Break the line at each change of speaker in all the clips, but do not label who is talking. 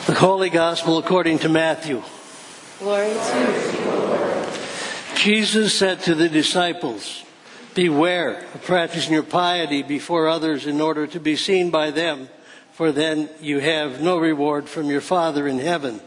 The Holy Gospel according to Matthew.
Glory to you, Lord.
Jesus said to the disciples, "Beware of practicing your piety before others in order to be seen by them, for then you have no reward from your Father in heaven.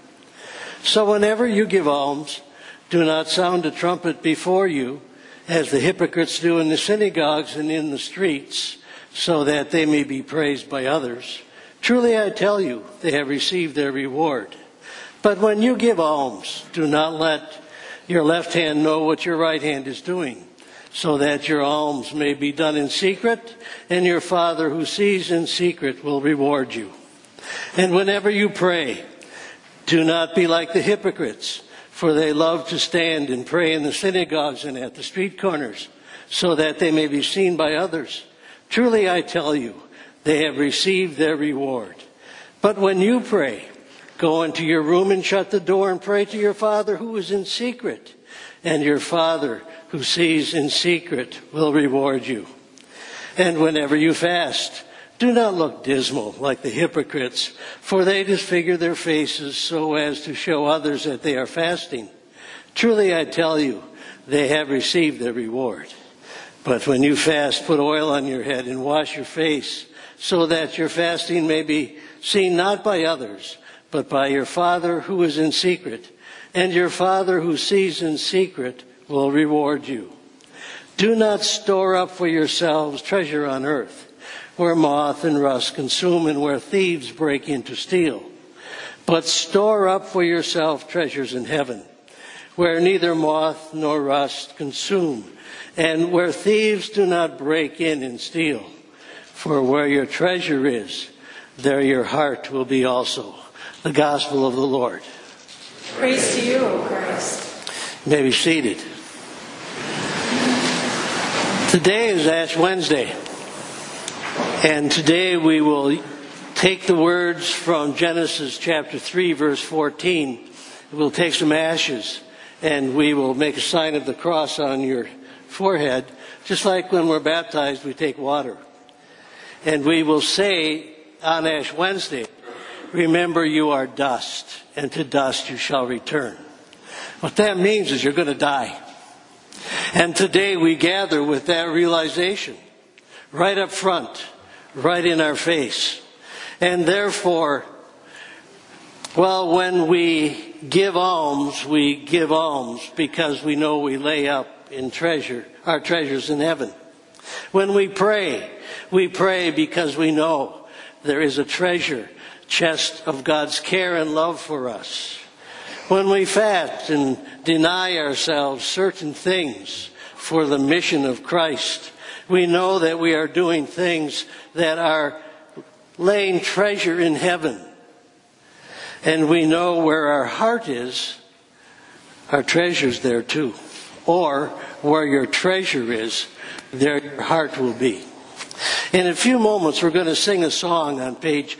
So whenever you give alms, do not sound a trumpet before you, as the hypocrites do in the synagogues and in the streets, so that they may be praised by others. Truly I tell you, they have received their reward. But when you give alms, do not let your left hand know what your right hand is doing, so that your alms may be done in secret, and your Father who sees in secret will reward you. And whenever you pray, do not be like the hypocrites, for they love to stand and pray in the synagogues and at the street corners, so that they may be seen by others. Truly I tell you, they have received their reward. But when you pray, go into your room and shut the door and pray to your Father who is in secret, and your Father who sees in secret will reward you. And whenever you fast, do not look dismal like the hypocrites, for they disfigure their faces so as to show others that they are fasting. Truly I tell you, they have received their reward. But when you fast, put oil on your head and wash your face, so that your fasting may be seen not by others, but by your Father who is in secret. And your Father who sees in secret will reward you. Do not store up for yourselves treasure on earth, where moth and rust consume and where thieves break in to steal. But store up for yourself treasures in heaven, where neither moth nor rust consume, and where thieves do not break in and steal. For where your treasure is, there your heart will be also." The Gospel of the Lord.
Praise to you, O Christ.
You may be seated. Today is Ash Wednesday. And today we will take the words from Genesis chapter 3, verse 14. We'll take some ashes and we will make a sign of the cross on your forehead. Just like when we're baptized, we take water. And we will say on Ash Wednesday, "Remember you are dust, and to dust you shall return." What that means is you're going to die. And today we gather with that realization right up front, right in our face. And therefore, when we give alms because we know we lay up in our treasures in heaven. When we pray because we know there is a treasure chest of God's care and love for us. When we fast and deny ourselves certain things for the mission of Christ, we know that we are doing things that are laying treasure in heaven. And we know where our heart is, our treasure's there too. Or where your treasure is, there your heart will be. In a few moments, we're going to sing a song on page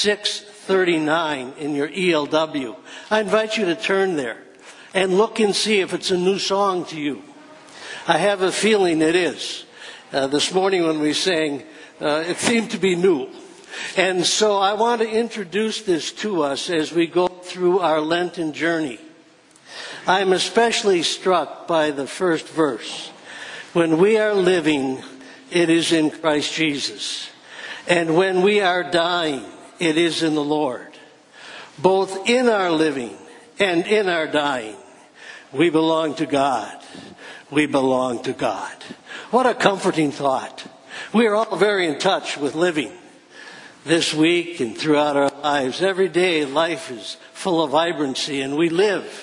639 in your ELW. I invite you to turn there and look and see if it's a new song to you. I have a feeling it is. This morning when we sang, it seemed to be new. And so I want to introduce this to us as we go through our Lenten journey. I'm especially struck by the first verse. When we are living, it is in Christ Jesus. And when we are dying, it is in the Lord. Both in our living and in our dying, we belong to God. We belong to God. What a comforting thought. We are all very in touch with living. This week and throughout our lives, every day life is full of vibrancy and we live.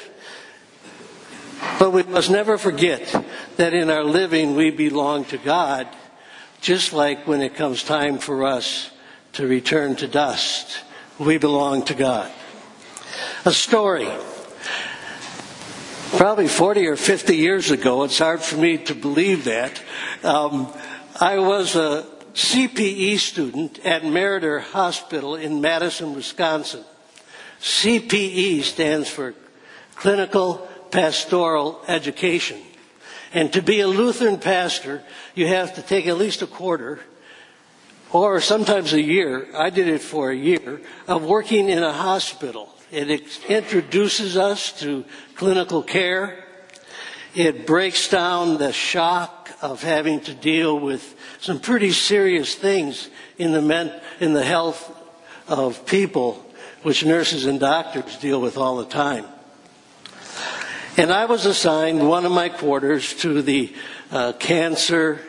But we must never forget that in our living we belong to God, just like when it comes time for us to return to dust, we belong to God. A story. Probably 40 or 50 years ago, it's hard for me to believe that, I was a CPE student at Meriter Hospital in Madison, Wisconsin. CPE stands for Clinical Pastoral Education. And to be a Lutheran pastor, you have to take at least a quarter or sometimes a year. I did it for a year of working in a hospital. It introduces us to clinical care. It breaks down the shock of having to deal with some pretty serious things in the health of people, which nurses and doctors deal with all the time. And I was assigned one of my quarters to the cancer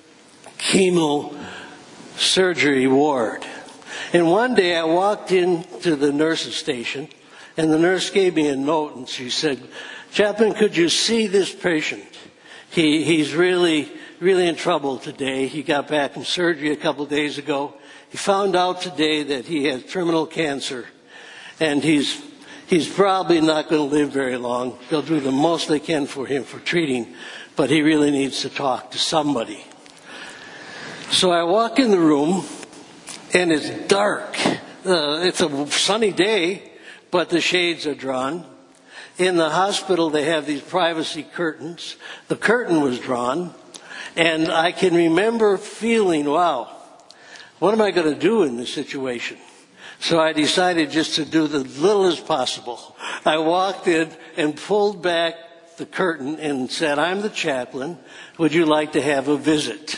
chemo surgery ward. And one day I walked into the nurse's station, and the nurse gave me a note, and she said, "Chaplain, could you see this patient? He's really in trouble today. He got back from surgery a couple of days ago. He found out today that he has terminal cancer, and he's probably not going to live very long. They'll do the most they can for him for treating, but he really needs to talk to somebody." So I walk in the room, and it's dark. It's a sunny day, but the shades are drawn. In the hospital, they have these privacy curtains. The curtain was drawn, and I can remember feeling, wow, what am I going to do in this situation? So I decided just to do the little as possible. I walked in and pulled back the curtain and said, "I'm the chaplain. Would you like to have a visit?"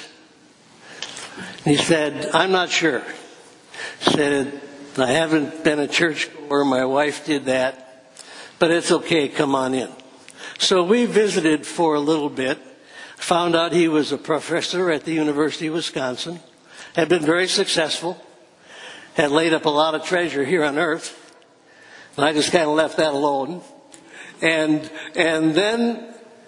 He said, "I'm not sure." He said, "I haven't been a churchgoer. My wife did that. But it's okay. Come on in." So we visited for a little bit. Found out he was a professor at the University of Wisconsin. Had been very successful. Had laid up a lot of treasure here on earth. And I just kind of left that alone. And then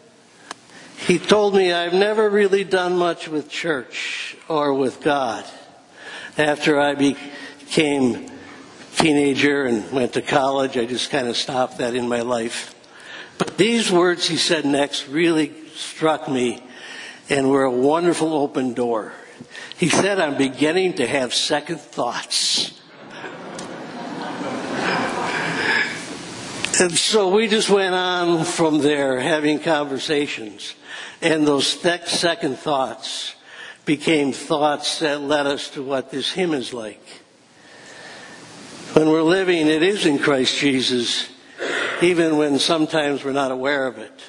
he told me, "I've never really done much with church or with God." After I became a teenager and went to college, I just kind of stopped that in my life. But these words he said next really struck me and were a wonderful open door. He said, "I'm beginning to have second thoughts." And so we just went on from there having conversations. And those second thoughts became thoughts that led us to what this hymn is like. When we're living, it is in Christ Jesus, even when sometimes we're not aware of it.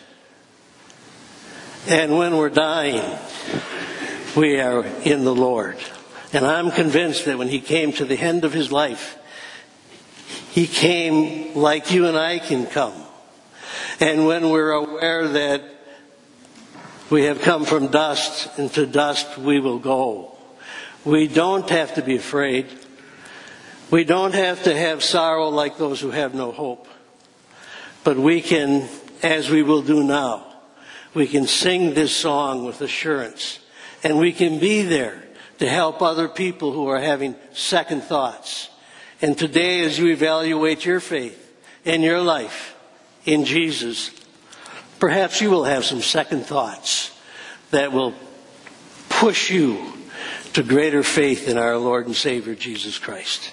And when we're dying, we are in the Lord. And I'm convinced that when he came to the end of his life, he came like you and I can come. And when we're aware that we have come from dust, and to dust we will go, we don't have to be afraid. We don't have to have sorrow like those who have no hope. But we can, as we will do now, we can sing this song with assurance. And we can be there to help other people who are having second thoughts. And today, as you evaluate your faith and your life in Jesus, perhaps you will have some second thoughts that will push you to greater faith in our Lord and Savior Jesus Christ.